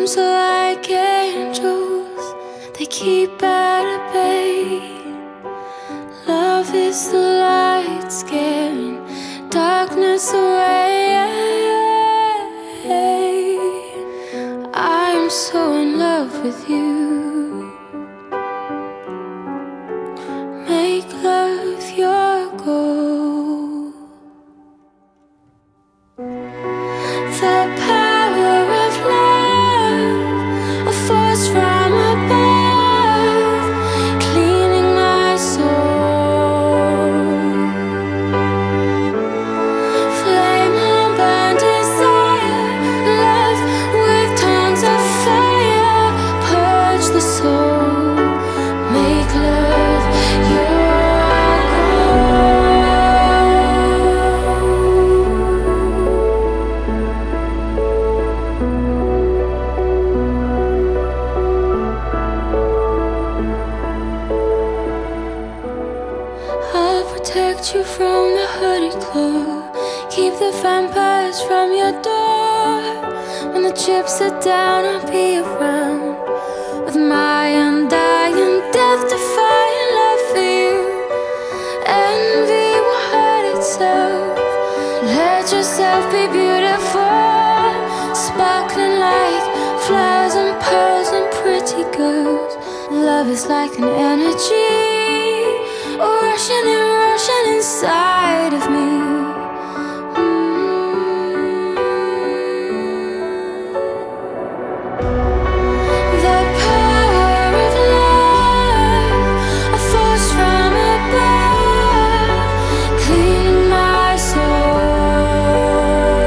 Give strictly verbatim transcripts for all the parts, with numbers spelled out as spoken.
Storms are like angels, they keep at bay. Love is the light scaring darkness away. I'm so in love with you. Make love your goal. The power of love, a force from above, cleaning my soul. Flame on burn desire, love with tongues of fire, purge the soul. Make love your protect you from the hooded claw, keep the vampires from your door. When the chips are down, I'll be around with my undying, death-defying love for you. Envy will hurt itself. Let yourself be beautiful, sparkling like flowers and pearls and pretty girls. Love is like an energy, rushing and rushing inside of me. Mm. The power of love, a force from above, cleaning my soul.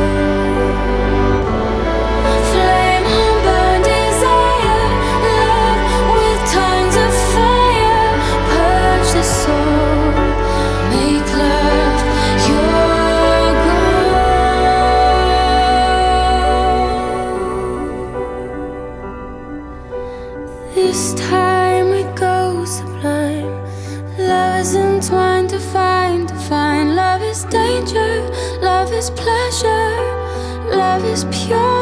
Flame on burn desire, love with tongues of fire, purge the soul. Make love your goal. This time we go sublime. Love is entwined to find, to find. Love is danger, love is pleasure, love is pure.